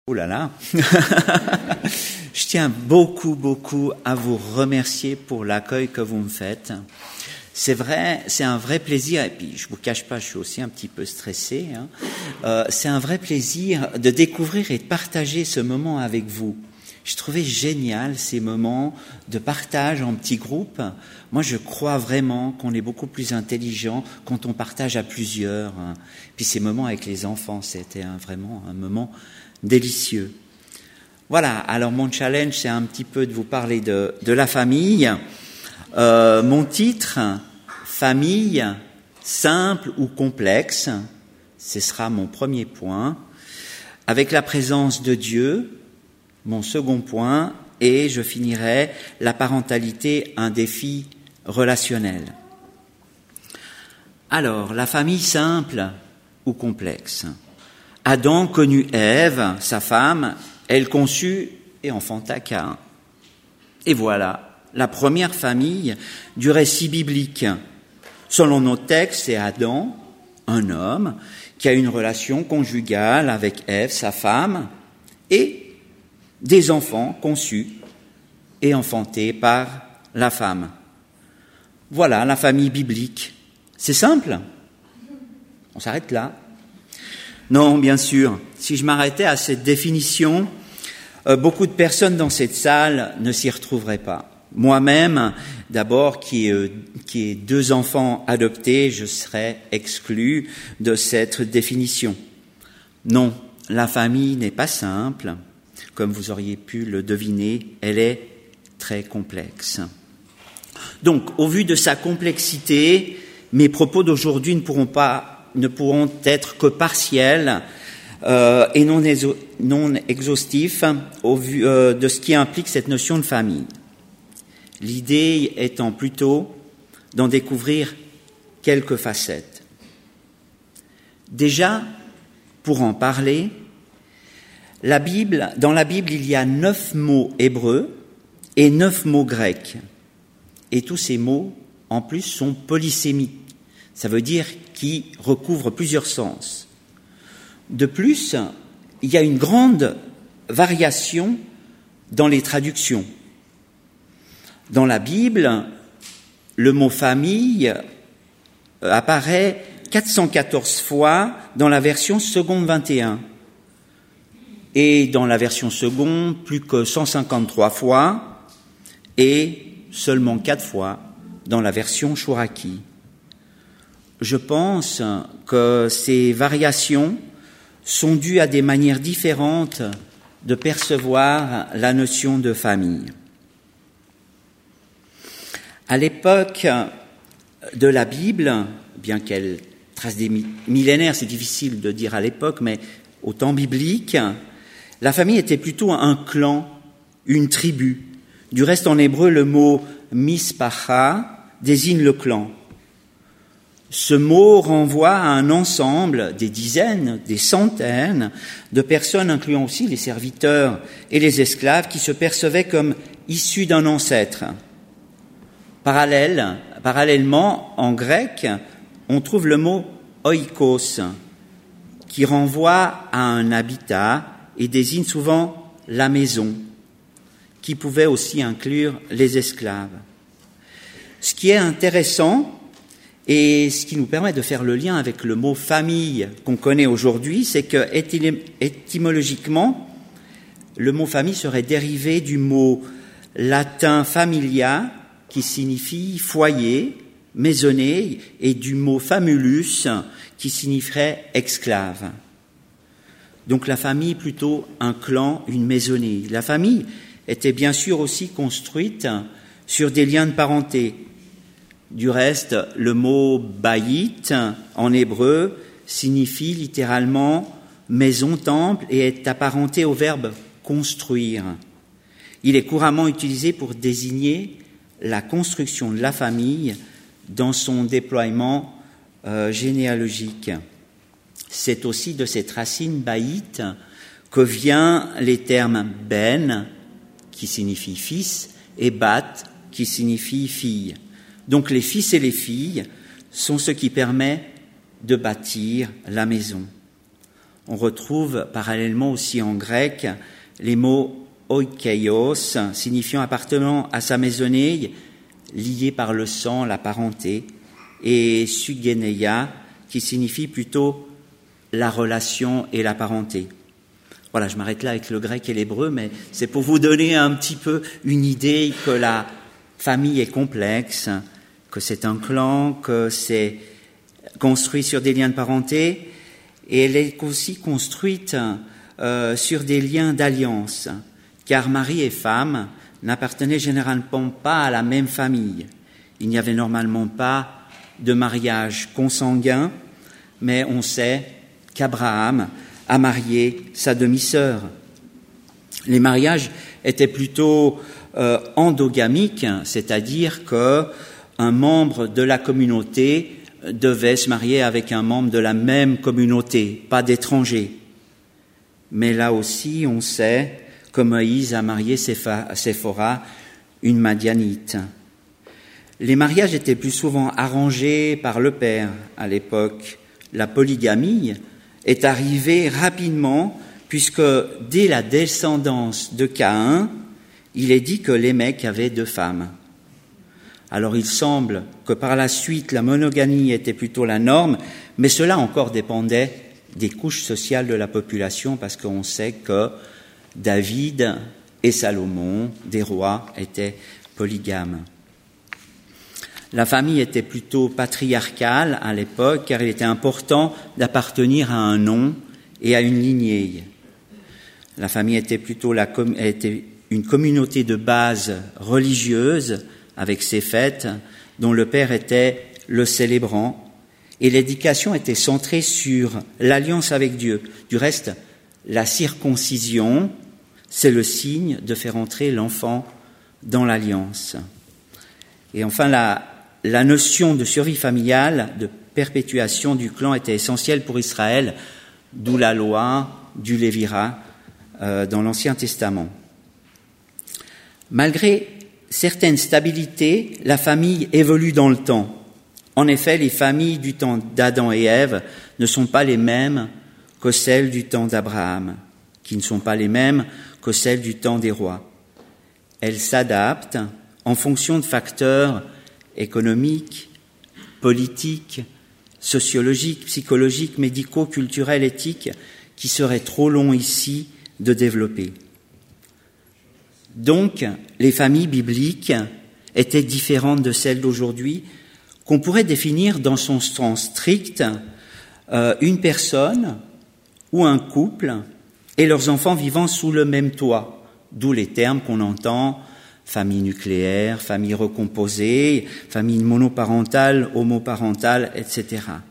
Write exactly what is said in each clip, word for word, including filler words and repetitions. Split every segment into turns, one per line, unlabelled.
Oh là là. Je tiens beaucoup, beaucoup à vous remercier pour l'accueil que vous me faites. C'est vrai, c'est un vrai plaisir, et puis je vous cache pas, je suis aussi un petit peu stressé, hein. Euh, c'est un vrai plaisir de découvrir et de partager ce moment avec vous. Je trouvais génial ces moments de partage en petits groupes. Moi, je crois vraiment qu'on est beaucoup plus intelligent quand on partage à plusieurs. Hein. Puis ces moments avec les enfants, c'était un, vraiment un moment délicieux. Voilà, alors mon challenge, c'est un petit peu de vous parler de, de la famille. Euh, mon titre, famille, simple ou complexe, ce sera mon premier point. Avec la présence de Dieu, mon second point, et je finirai la parentalité, un défi relationnel. Alors, la famille simple ou complexe. Adam connut Ève, sa femme, elle conçut et enfanta Caïn. Et voilà, la première famille du récit biblique. Selon nos textes, c'est Adam, un homme, qui a une relation conjugale avec Ève, sa femme, et des enfants conçus et enfantés par la femme. Voilà la famille biblique. C'est simple. On s'arrête là. Non, bien sûr. Si je m'arrêtais à cette définition, euh, beaucoup de personnes dans cette salle ne s'y retrouveraient pas. Moi-même, d'abord, qui ai, euh, qui ai deux enfants adoptés, je serais exclu de cette définition. Non, la famille n'est pas simple. Comme vous auriez pu le deviner, elle est très complexe. Donc, au vu de sa complexité, mes propos d'aujourd'hui ne pourront pas ne pourront être que partiels euh, et non, exo- non exhaustifs au vu euh, de ce qui implique cette notion de famille. L'idée étant plutôt d'en découvrir quelques facettes. Déjà, pour en parler, la Bible, dans la Bible, il y a neuf mots hébreux et neuf mots grecs. Et tous ces mots, en plus, sont polysémiques. Ça veut dire qui recouvre plusieurs sens. De plus, il y a une grande variation dans les traductions. Dans la Bible, le mot famille apparaît quatre cent quatorze fois dans la version seconde vingt et un. Et dans la version seconde, plus que cent cinquante-trois fois, et seulement quatre fois dans la version Chouraki. Je pense que ces variations sont dues à des manières différentes de percevoir la notion de famille. À l'époque de la Bible, bien qu'elle trace des millénaires, c'est difficile de dire à l'époque, mais au temps biblique, la famille était plutôt un clan, une tribu. Du reste, en hébreu, le mot « mispacha » désigne le clan. Ce mot renvoie à un ensemble, des dizaines, des centaines de personnes, incluant aussi les serviteurs et les esclaves, qui se percevaient comme issus d'un ancêtre. Parallèle, parallèlement, en grec, on trouve le mot « oikos », qui renvoie à un habitat et désigne souvent la maison, qui pouvait aussi inclure les esclaves. Ce qui est intéressant, et ce qui nous permet de faire le lien avec le mot « famille » qu'on connaît aujourd'hui, c'est que étymologiquement, le mot « famille » serait dérivé du mot latin « familia » qui signifie « foyer », « maisonnée » et du mot « famulus » qui signifierait « esclave ». Donc la famille, plutôt un clan, une maisonnée. La famille était bien sûr aussi construite sur des liens de parenté. Du reste, le mot « bayit » en hébreu signifie littéralement « maison-temple » et est apparenté au verbe « construire ». Il est couramment utilisé pour désigner la construction de la famille dans son déploiement euh, généalogique. C'est aussi de cette racine « bayit » que viennent les termes « ben » qui signifie « fils » et « bat » qui signifie « fille ». Donc les fils et les filles sont ce qui permet de bâtir la maison. on retrouve parallèlement aussi en grec les mots oikaios, signifiant appartenant à sa maisonnée, lié par le sang, la parenté, et sugeneia, qui signifie plutôt la relation et la parenté. Voilà, je m'arrête là avec le grec et l'hébreu, mais c'est pour vous donner un petit peu une idée que la famille est complexe, que c'est un clan, que c'est construit sur des liens de parenté, et elle est aussi construite euh, sur des liens d'alliance, car mari et femme n'appartenaient généralement pas à la même famille. Il n'y avait normalement pas de mariage consanguin, mais on sait qu'Abraham a marié sa demi-sœur. Les mariages étaient plutôt euh, endogamiques, c'est-à-dire qu'un membre de la communauté devait se marier avec un membre de la même communauté, pas d'étrangers. Mais là aussi, on sait que Moïse a marié Séphora, une Madianite. Les mariages étaient plus souvent arrangés par le père à l'époque. La polygamie est arrivée rapidement, puisque dès la descendance de Caïn, il est dit que Lémec avait deux femmes. Alors il semble que par la suite la monogamie était plutôt la norme, mais cela encore dépendait des couches sociales de la population, parce qu'on sait que David et Salomon, des rois, étaient polygames. La famille était plutôt patriarcale à l'époque, car il était important d'appartenir à un nom et à une lignée. La famille était plutôt la, était une communauté de base religieuse, avec ses fêtes, dont le père était le célébrant, et l'éducation était centrée sur l'alliance avec Dieu. Du reste, la circoncision, c'est le signe de faire entrer l'enfant dans l'alliance. Et enfin, la, la notion de survie familiale, de perpétuation du clan était essentielle pour Israël, d'où la loi du Lévira euh, dans l'Ancien Testament. Malgré certaines stabilités, la famille évolue dans le temps. En effet, les familles du temps d'Adam et Ève ne sont pas les mêmes que celles du temps d'Abraham, qui ne sont pas les mêmes que celles du temps des rois. Elles s'adaptent en fonction de facteurs économiques, politiques, sociologiques, psychologiques, médicaux, culturels, éthiques, qui seraient trop longs ici de développer. Donc, les familles bibliques étaient différentes de celles d'aujourd'hui, qu'on pourrait définir dans son sens strict, euh, une personne ou un couple et leurs enfants vivant sous le même toit, d'où les termes qu'on entend, famille nucléaire, famille recomposée, famille monoparentale, homoparentale, et cetera.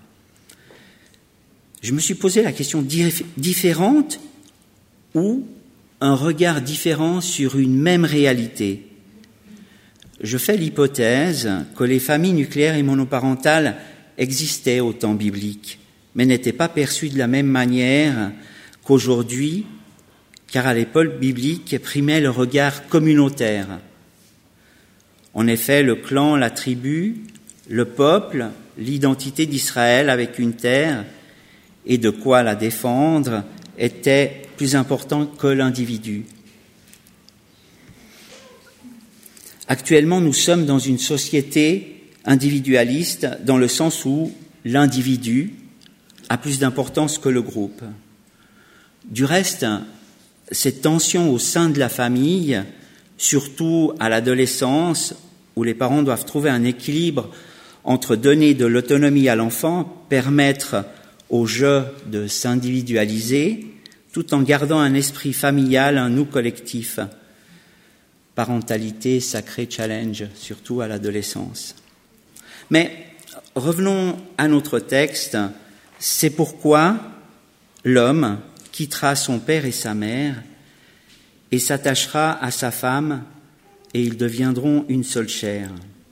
Je me suis posé la question dif- différente ou un regard différent sur une même réalité. Je fais l'hypothèse que les familles nucléaires et monoparentales existaient au temps biblique, mais n'étaient pas perçues de la même manière qu'aujourd'hui, car à l'époque biblique primait le regard communautaire. En effet, le clan, la tribu, le peuple, l'identité d'Israël avec une terre et de quoi la défendre était plus important que l'individu. Actuellement, nous sommes dans une société individualiste dans le sens où l'individu a plus d'importance que le groupe. Du reste, cette tension au sein de la famille, surtout à l'adolescence, où les parents doivent trouver un équilibre entre donner de l'autonomie à l'enfant, permettre au jeu de s'individualiser, tout en gardant un esprit familial, un nous collectif. Parentalité, sacré challenge, surtout à l'adolescence. Mais revenons à notre texte. C'est pourquoi l'homme quittera son père et sa mère et s'attachera à sa femme et ils deviendront une seule chair.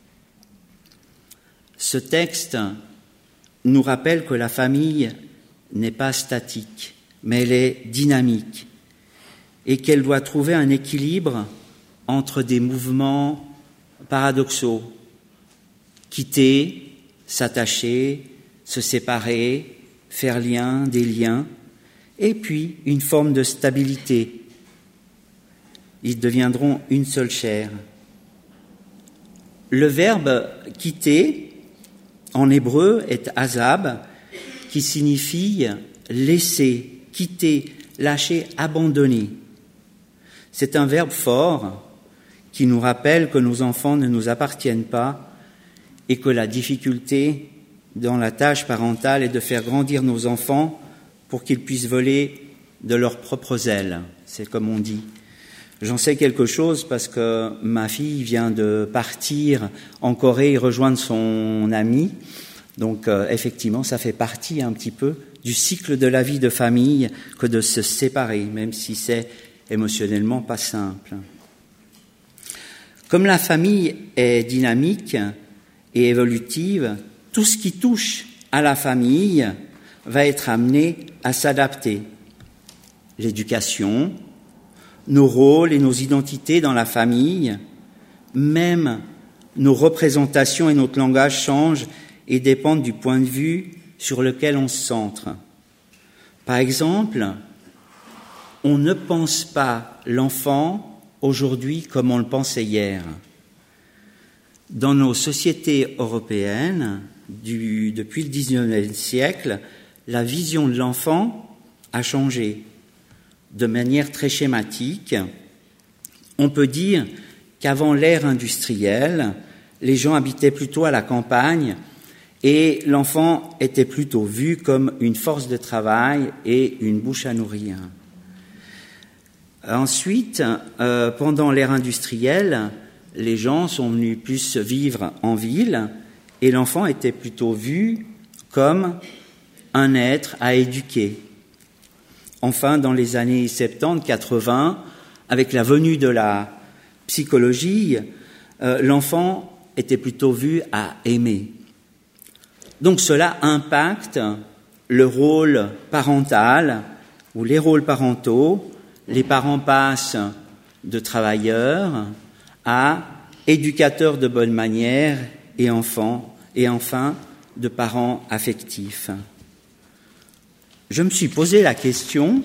Ce texte nous rappelle que la famille n'est pas statique, mais elle est dynamique et qu'elle doit trouver un équilibre entre des mouvements paradoxaux, quitter, s'attacher, se séparer, faire lien, des liens, et puis une forme de stabilité. Ils deviendront une seule chair. Le verbe « quitter » en hébreu est « azab », qui signifie « laisser », « quitter », « lâcher », « abandonner ». C'est un verbe fort qui nous rappelle que nos enfants ne nous appartiennent pas et que la difficulté dans la tâche parentale est de faire grandir nos enfants pour qu'ils puissent voler de leurs propres ailes. C'est comme on dit. J'en sais quelque chose parce que ma fille vient de partir en Corée et rejoindre son ami. Donc euh, effectivement, ça fait partie un petit peu du cycle de la vie de famille que de se séparer, même si c'est émotionnellement pas simple. Comme la famille est dynamique et évolutive, tout ce qui touche à la famille va être amené à s'adapter. L'éducation, nos rôles et nos identités dans la famille, même nos représentations et notre langage changent et dépendent du point de vue sur lequel on se centre. Par exemple, on ne pense pas l'enfant aujourd'hui comme on le pensait hier. Dans nos sociétés européennes, du, depuis le dix-neuvième siècle, la vision de l'enfant a changé. De manière très schématique, on peut dire qu'avant l'ère industrielle, les gens habitaient plutôt à la campagne et l'enfant était plutôt vu comme une force de travail et une bouche à nourrir. Ensuite, euh, pendant l'ère industrielle, les gens sont venus plus vivre en ville et l'enfant était plutôt vu comme un être à éduquer. Enfin, dans les années soixante-dix quatre-vingts, avec la venue de la psychologie, euh, l'enfant était plutôt vu à aimer. Donc cela impacte le rôle parental ou les rôles parentaux. Les parents passent de travailleurs à éducateurs de bonne manière et enfants, et enfin de parents affectifs. Je me suis posé la question,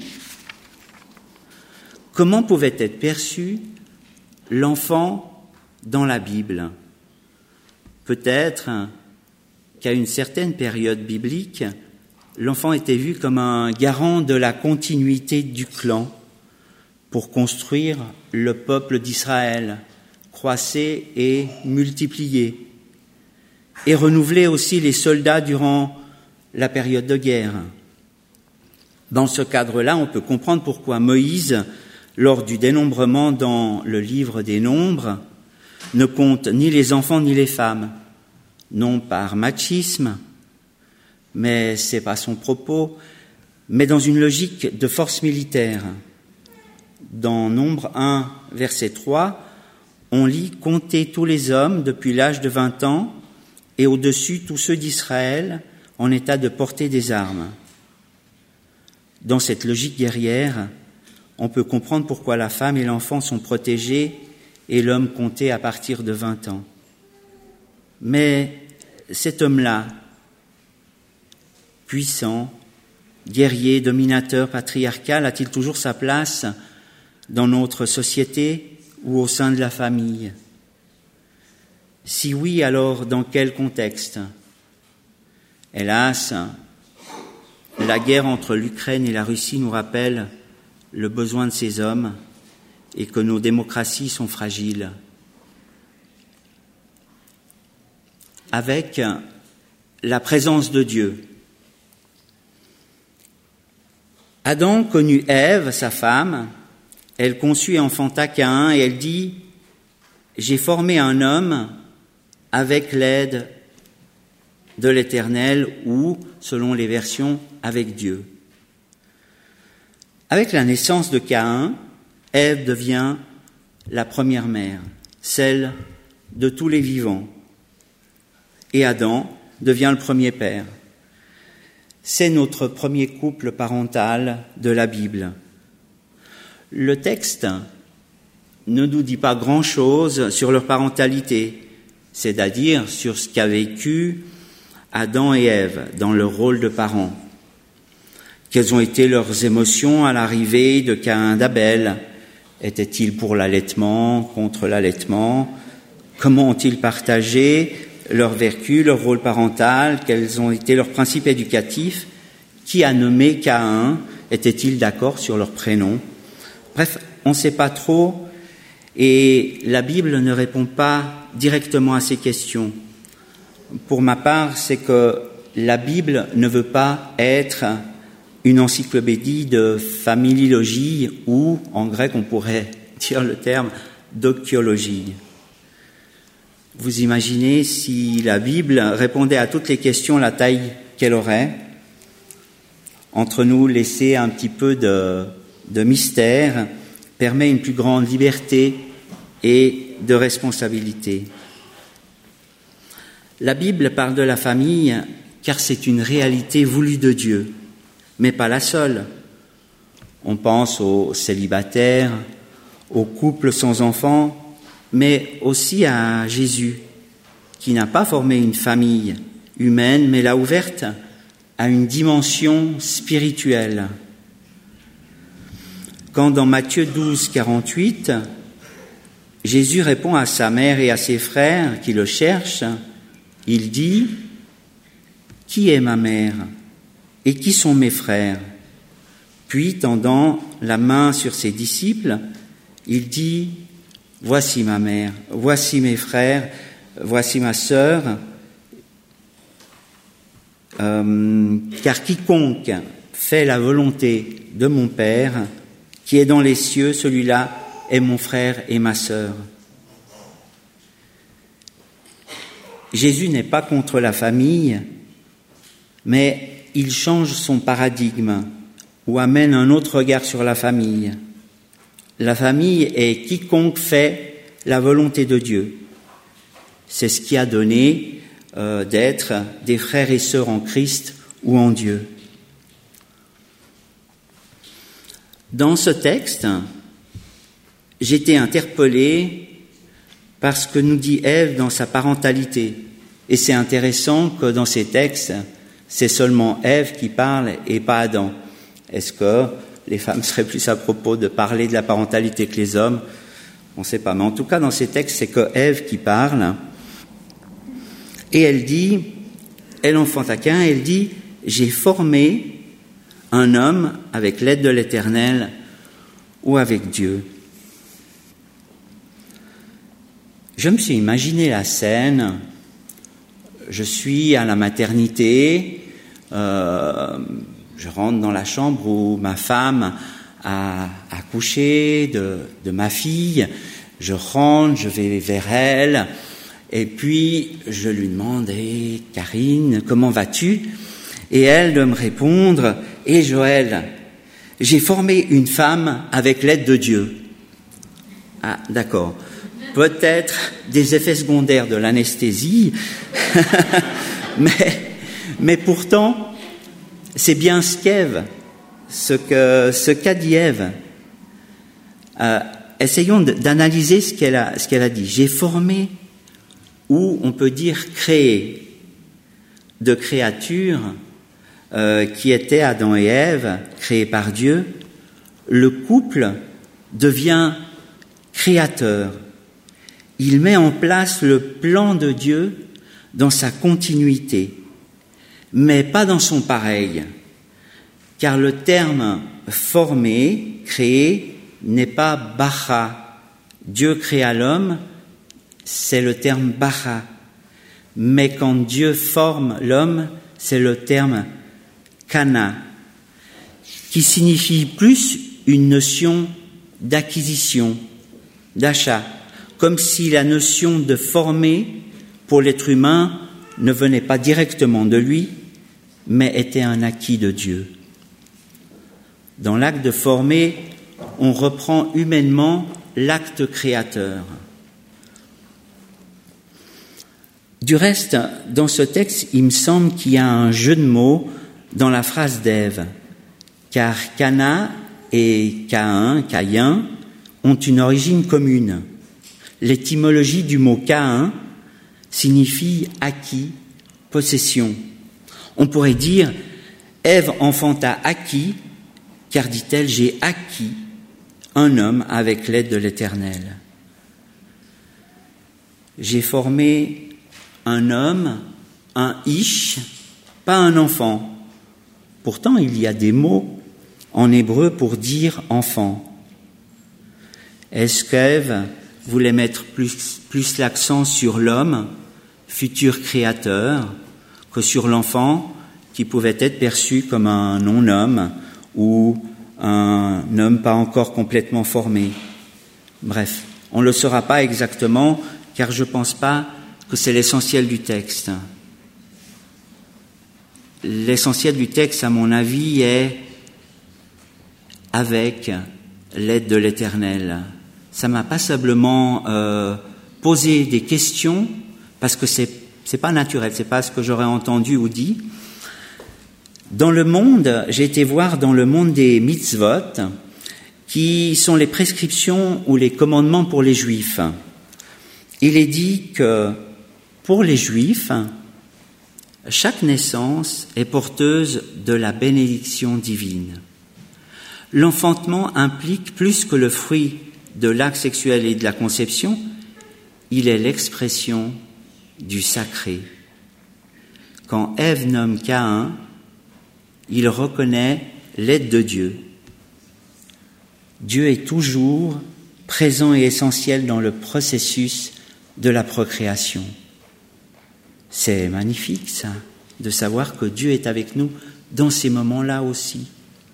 comment pouvait être perçu l'enfant dans la Bible ? Peut-être qu'à une certaine période biblique, l'enfant était vu comme un garant de la continuité du clan pour construire le peuple d'Israël, croisser et multiplier, et renouveler aussi les soldats durant la période de guerre. Dans ce cadre-là, on peut comprendre pourquoi Moïse, lors du dénombrement dans le livre des Nombres, ne compte ni les enfants ni les femmes, non par machisme, mais c'est pas son propos, mais dans une logique de force militaire. Dans Nombre un, verset trois, on lit « Comptez tous les hommes depuis l'âge de vingt ans et au-dessus tous ceux d'Israël en état de porter des armes ». Dans cette logique guerrière, on peut comprendre pourquoi la femme et l'enfant sont protégés et l'homme compté à partir de vingt ans. Mais cet homme-là, puissant, guerrier, dominateur, patriarcal, a-t-il toujours sa place dans notre société ou au sein de la famille ? Si oui, alors dans quel contexte ? Hélas, la guerre entre l'Ukraine et la Russie nous rappelle le besoin de ces hommes et que nos démocraties sont fragiles. Avec la présence de Dieu. Adam connut Ève, sa femme, elle conçut et enfanta Caïn, et elle dit « J'ai formé un homme avec l'aide de l'Éternel » ou, selon les versions, avec Dieu. Avec la naissance de Caïn, Ève devient la première mère, celle de tous les vivants. Et Adam devient le premier père. C'est notre premier couple parental de la Bible. Le texte ne nous dit pas grand-chose sur leur parentalité, c'est-à-dire sur ce qu'a vécu Adam et Ève dans leur rôle de parents. Quelles ont été leurs émotions à l'arrivée de Caïn d'Abel? Étaient-ils pour l'allaitement, contre l'allaitement? Comment ont-ils partagé leur vécu, leur rôle parental? Quels ont été leurs principes éducatifs? Qui a nommé Caïn? Étaient-ils d'accord sur leur prénom? Bref, on ne sait pas trop, et la Bible ne répond pas directement à ces questions. Pour ma part, c'est que la Bible ne veut pas être une encyclopédie de familiologie ou, en grec, on pourrait dire le terme doxiologie. Vous imaginez si la Bible répondait à toutes les questions la taille qu'elle aurait? Entre nous, laisser un petit peu de, de mystère permet une plus grande liberté et de responsabilité. La Bible parle de la famille car c'est une réalité voulue de Dieu, mais pas la seule. On pense aux célibataires, aux couples sans enfants, mais aussi à Jésus, qui n'a pas formé une famille humaine, mais l'a ouverte à une dimension spirituelle. Quand dans Matthieu douze, quarante-huit, Jésus répond à sa mère et à ses frères qui le cherchent, il dit « Qui est ma mère et qui sont mes frères ?» Puis, tendant la main sur ses disciples, il dit « Voici ma mère, voici mes frères, voici ma sœur, euh, car quiconque fait la volonté de mon Père, qui est dans les cieux, celui-là est mon frère et ma sœur. » Jésus n'est pas contre la famille, mais il change son paradigme ou amène un autre regard sur la famille. La famille est quiconque fait la volonté de Dieu. C'est ce qui a donné euh, d'être des frères et sœurs en Christ ou en Dieu. Dans ce texte, j'ai été interpellé par ce que nous dit Ève dans sa parentalité. Et c'est intéressant que dans ces textes, c'est seulement Ève qui parle et pas Adam. Est-ce que les femmes seraient plus à propos de parler de la parentalité que les hommes? On ne sait pas. Mais en tout cas, dans ces textes, c'est que Ève qui parle. Et elle dit, elle enfanta Caïn, elle dit, « J'ai formé un homme avec l'aide de l'Éternel ou avec Dieu. » Je me suis imaginé la scène. Je suis à la maternité, euh, je rentre dans la chambre où ma femme a accouché de, de ma fille, je rentre, je vais vers elle, et puis je lui demande hey, « Karine, comment vas-tu ?» Et elle de me répondre « Et hey, Joël, j'ai formé une femme avec l'aide de Dieu. » Ah, d'accord. Peut-être des effets secondaires de l'anesthésie, mais, mais pourtant, c'est bien ce qu'Ève, ce, que, ce qu'a dit Ève. Euh, essayons d'analyser ce qu'elle a, ce qu'elle a dit. J'ai formé, ou on peut dire créé, de créatures euh, qui étaient Adam et Ève, créés par Dieu. Le couple devient créateur. Il met en place le plan de Dieu dans sa continuité, mais pas dans son pareil, car le terme formé, créé, n'est pas bara. Dieu créa l'homme, c'est le terme bara. Mais quand Dieu forme l'homme, c'est le terme kana, qui signifie plus une notion d'acquisition, d'achat, comme si la notion de former pour l'être humain ne venait pas directement de lui, mais était un acquis de Dieu. Dans l'acte de former, on reprend humainement l'acte créateur. Du reste, dans ce texte, il me semble qu'il y a un jeu de mots dans la phrase d'Ève, car Cana et Caïn, Caïn, ont une origine commune. L'étymologie du mot Caïn signifie acquis, possession. On pourrait dire Ève enfanta Aki, car dit-elle, j'ai acquis un homme avec l'aide de l'Éternel. J'ai formé un homme, un ish, pas un enfant. Pourtant, il y a des mots en hébreu pour dire enfant. Est-ce qu'Ève voulait mettre plus, plus l'accent sur l'homme, futur créateur, que sur l'enfant qui pouvait être perçu comme un non-homme ou un homme pas encore complètement formé? Bref, on ne le saura pas exactement, car je ne pense pas que c'est l'essentiel du texte. L'essentiel du texte, à mon avis, est avec l'aide de l'Éternel. Ça m'a passablement euh, posé des questions, parce que c'est c'est pas naturel, c'est pas ce que j'aurais entendu ou dit. Dans le monde, j'ai été voir dans le monde des mitzvot, qui sont les prescriptions ou les commandements pour les Juifs. Il est dit que pour les Juifs, chaque naissance est porteuse de la bénédiction divine. L'enfantement implique plus que le fruit de l'acte sexuel et de la conception, il est l'expression du sacré. Quand Ève nomme Caïn, il reconnaît l'aide de Dieu. Dieu est toujours présent et essentiel dans le processus de la procréation. C'est magnifique, ça, de savoir que Dieu est avec nous dans ces moments-là aussi.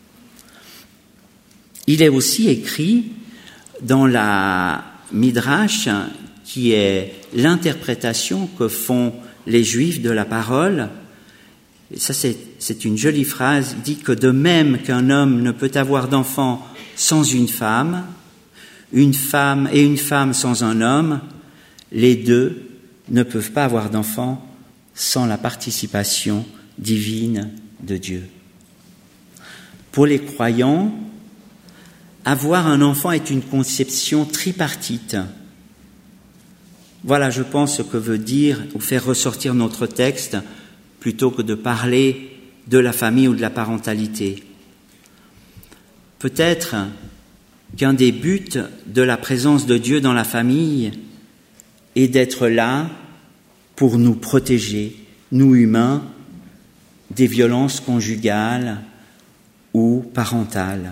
Il est aussi écrit dans la Midrash, qui est l'interprétation que font les Juifs de la parole. Et ça, c'est, c'est une jolie phrase. Il dit que de même qu'un homme ne peut avoir d'enfant sans une femme, une femme et une femme sans un homme, les deux ne peuvent pas avoir d'enfant sans la participation divine de Dieu. Pour les croyants, avoir un enfant est une conception tripartite. Voilà, je pense, ce que veut dire ou faire ressortir notre texte, plutôt que de parler de la famille ou de la parentalité. Peut-être qu'un des buts de la présence de Dieu dans la famille est d'être là pour nous protéger, nous humains, des violences conjugales ou parentales.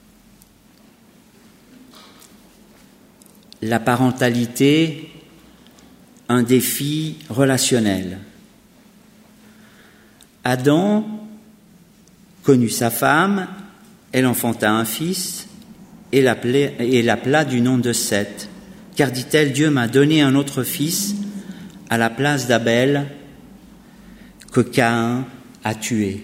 La parentalité, un défi relationnel. Adam connut sa femme, elle enfanta un fils et l'appela, et l'appela du nom de Seth, car dit-elle, Dieu m'a donné un autre fils à la place d'Abel que Caïn a tué.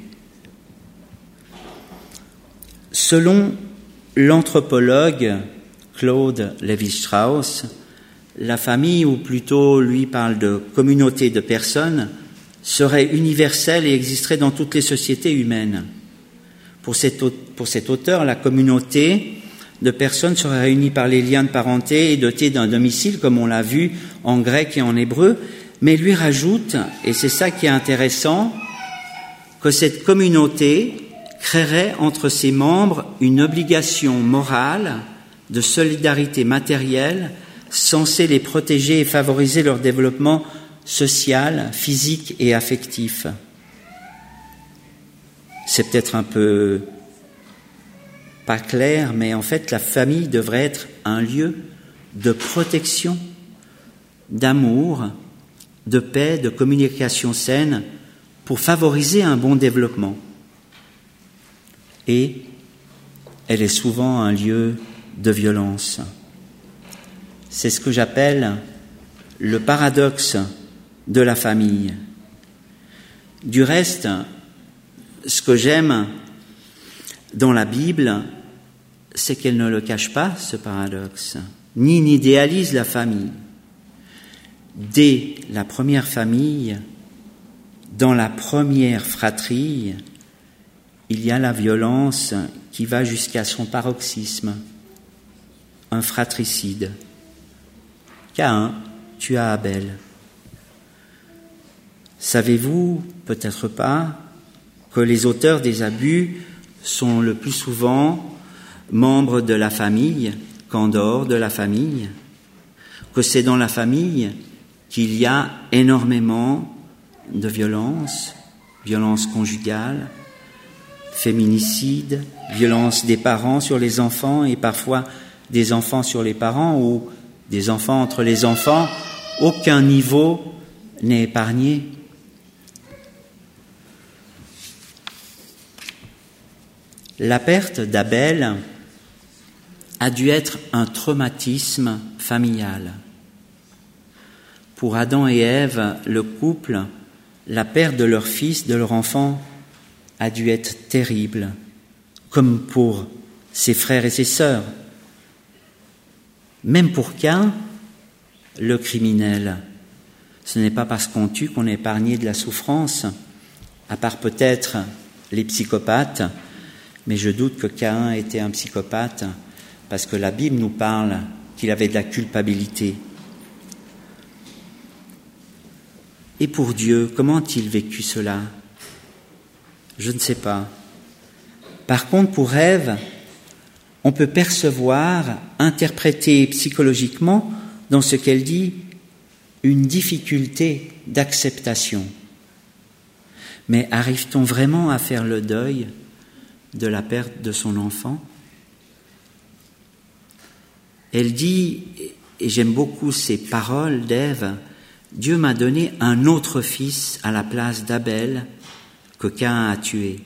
Selon l'anthropologue Claude Lévi-Strauss, la famille, ou plutôt lui parle de communauté de personnes, serait universelle et existerait dans toutes les sociétés humaines. Pour cet, pour cet auteur, la communauté de personnes serait réunie par les liens de parenté et dotée d'un domicile, comme on l'a vu en grec et en hébreu, mais lui rajoute, et c'est ça qui est intéressant, que cette communauté créerait entre ses membres une obligation morale de solidarité matérielle censée les protéger et favoriser leur développement social, physique et affectif. C'est peut-être un peu pas clair, mais en fait, la famille devrait être un lieu de protection, d'amour, de paix, de communication saine pour favoriser un bon développement. Et elle est souvent un lieu de violence. C'est ce que j'appelle le paradoxe de la famille. Du reste, ce que j'aime dans la Bible, c'est qu'elle ne le cache pas, ce paradoxe, ni n'idéalise la famille. Dès la première famille, dans la première fratrie, il y a la violence qui va jusqu'à son paroxysme, un fratricide. Caïn tua Abel. Savez-vous, peut-être pas, que les auteurs des abus sont le plus souvent membres de la famille qu'en dehors de la famille, que c'est dans la famille qu'il y a énormément de violences, violences conjugales, féminicides, violences des parents sur les enfants et parfois des enfants sur les parents ou des enfants entre les enfants. Aucun niveau n'est épargné. La perte d'Abel a dû être un traumatisme familial. Pour Adam et Ève, le couple, la perte de leur fils, de leur enfant, a dû être terrible, comme pour ses frères et ses sœurs. Même pour Caïn, le criminel, ce n'est pas parce qu'on tue qu'on est épargné de la souffrance, à part peut-être les psychopathes, mais je doute que Caïn était un psychopathe, parce que la Bible nous parle qu'il avait de la culpabilité. Et pour Dieu, comment a-t-il vécu cela ? Je ne sais pas. Par contre, pour Ève, on peut percevoir, interpréter psychologiquement dans ce qu'elle dit, une difficulté d'acceptation. Mais arrive-t-on vraiment à faire le deuil de la perte de son enfant ? Elle dit, et j'aime beaucoup ces paroles d'Ève, Dieu m'a donné un autre fils à la place d'Abel que Caïn a tué.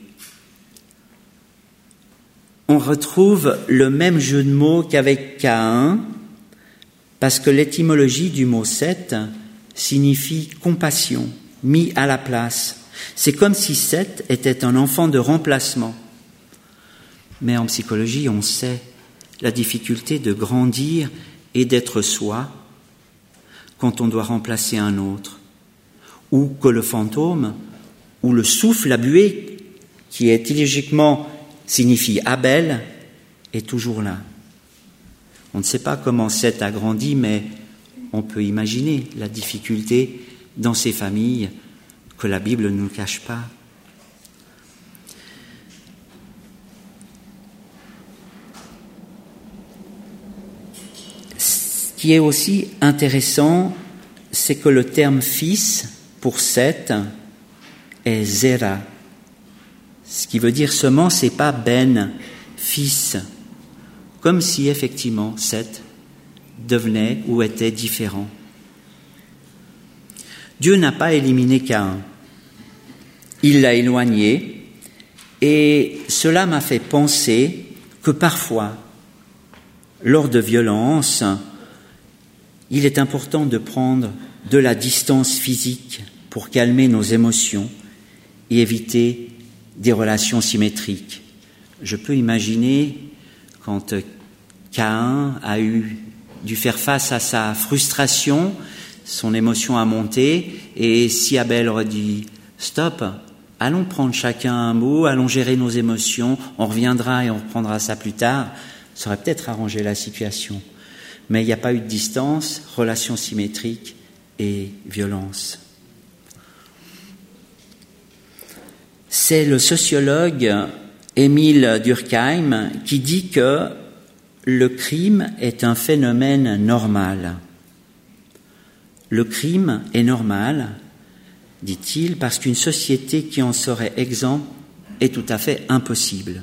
On retrouve le même jeu de mots qu'avec Caïn, parce que l'étymologie du mot Seth signifie compassion, mis à la place. C'est comme si Seth était un enfant de remplacement. Mais en psychologie, on sait la difficulté de grandir et d'être soi quand on doit remplacer un autre, ou que le fantôme, ou le souffle, la buée, qui étymologiquement signifie Abel, est toujours là. On ne sait pas comment Seth a grandi, mais on peut imaginer la difficulté dans ces familles que la Bible ne nous cache pas. Ce qui est aussi intéressant, c'est que le terme fils pour Seth est Zera. Ce qui veut dire semence et pas Ben, fils. Comme si effectivement Seth devenait ou était différent. Dieu n'a pas éliminé Caïn. Il l'a éloigné et cela m'a fait penser que parfois, lors de violences, il est important de prendre de la distance physique pour calmer nos émotions et éviter des relations symétriques. Je peux imaginer quand Caïn a eu dû faire face à sa frustration, son émotion a monté, et si Abel aurait dit « Stop, allons prendre chacun un mot, allons gérer nos émotions, on reviendra et on reprendra ça plus tard », ça aurait peut-être arrangé la situation. Mais il n'y a pas eu de distance, relations symétriques et violence. C'est le sociologue Émile Durkheim qui dit que le crime est un phénomène normal. Le crime est normal, dit-il, parce qu'une société qui en serait exempte est tout à fait impossible.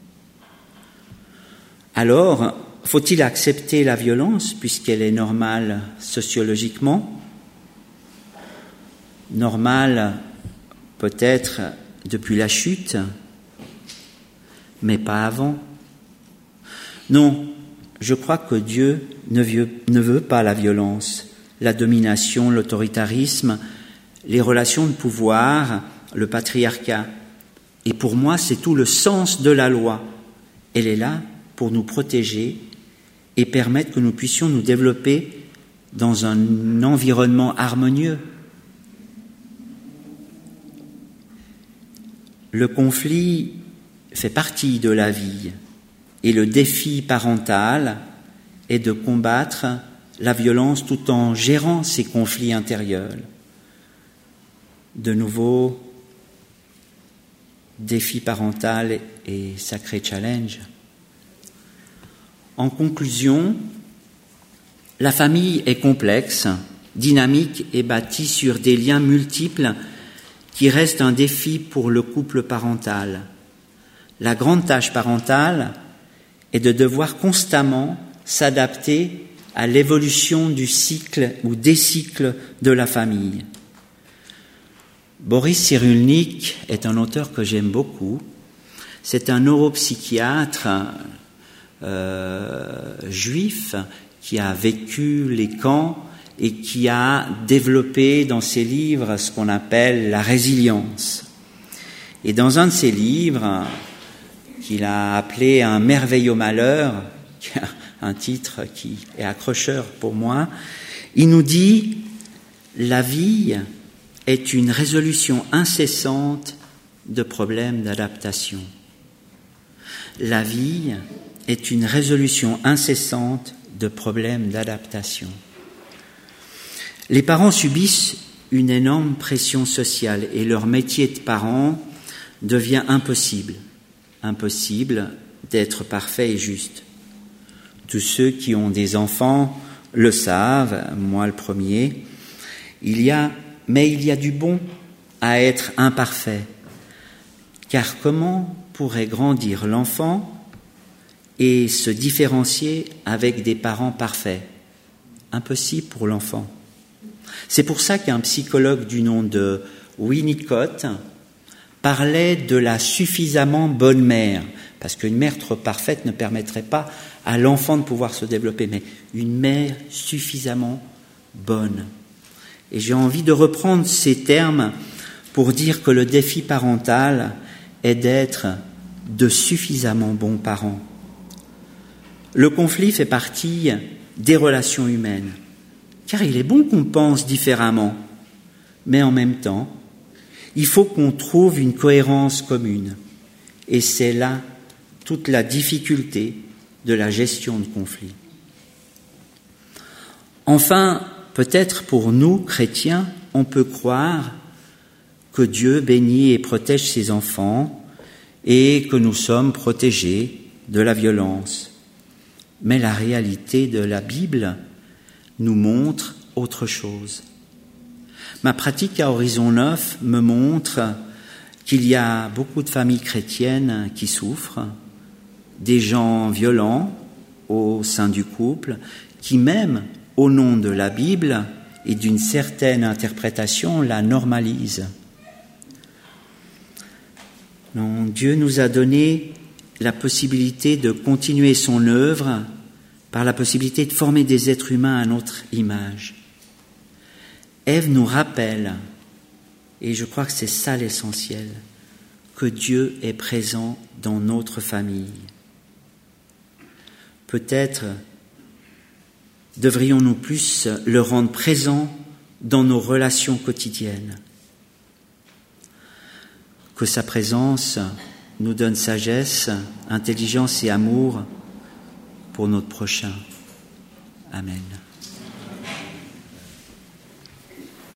Alors, faut-il accepter la violence puisqu'elle est normale sociologiquement ? Normale peut-être depuis la chute, mais pas avant. Non, je crois que Dieu ne veut, ne veut pas la violence, la domination, l'autoritarisme, les relations de pouvoir, le patriarcat. Et pour moi, c'est tout le sens de la loi. Elle est là pour nous protéger et permettre que nous puissions nous développer dans un environnement harmonieux. Le conflit fait partie de la vie et le défi parental est de combattre la violence tout en gérant ces conflits intérieurs. De nouveau, défi parental et sacré challenge. En conclusion, la famille est complexe, dynamique et bâtie sur des liens multiples qui restent un défi pour le couple parental. La grande tâche parentale est de devoir constamment s'adapter à l'évolution du cycle ou des cycles de la famille. Boris Cyrulnik est un auteur que j'aime beaucoup. C'est un neuropsychiatre euh, juif qui a vécu les camps et qui a développé dans ses livres ce qu'on appelle la résilience. Et dans un de ses livres, qu'il a appelé « Un merveilleux malheur », qui a un titre qui est accrocheur pour moi, il nous dit « La vie est une résolution incessante de problèmes d'adaptation. La vie est une résolution incessante de problèmes d'adaptation. » Les parents subissent une énorme pression sociale et leur métier de parent devient impossible. Impossible d'être parfait et juste. Tous ceux qui ont des enfants le savent, moi le premier. Il y a, mais il y a du bon à être imparfait. Car comment pourrait grandir l'enfant et se différencier avec des parents parfaits? Impossible pour l'enfant. C'est pour ça qu'un psychologue du nom de Winnicott parlait de la suffisamment bonne mère, parce qu'une mère trop parfaite ne permettrait pas à l'enfant de pouvoir se développer, mais une mère suffisamment bonne. Et j'ai envie de reprendre ces termes pour dire que le défi parental est d'être de suffisamment bons parents. Le conflit fait partie des relations humaines, car il est bon qu'on pense différemment, mais en même temps, il faut qu'on trouve une cohérence commune. Et c'est là toute la difficulté de la gestion de conflits. Enfin, peut-être pour nous, chrétiens, on peut croire que Dieu bénit et protège ses enfants et que nous sommes protégés de la violence. Mais la réalité de la Bible nous montre autre chose. Ma pratique à Horizon Neuf me montre qu'il y a beaucoup de familles chrétiennes qui souffrent, des gens violents au sein du couple, qui même, au nom de la Bible et d'une certaine interprétation, la normalisent. Non, Dieu nous a donné la possibilité de continuer son œuvre par la possibilité de former des êtres humains à notre image. Ève nous rappelle, et je crois que c'est ça l'essentiel, que Dieu est présent dans notre famille. Peut-être devrions-nous plus le rendre présent dans nos relations quotidiennes. Que sa présence nous donne sagesse, intelligence et amour pour notre prochain. Amen.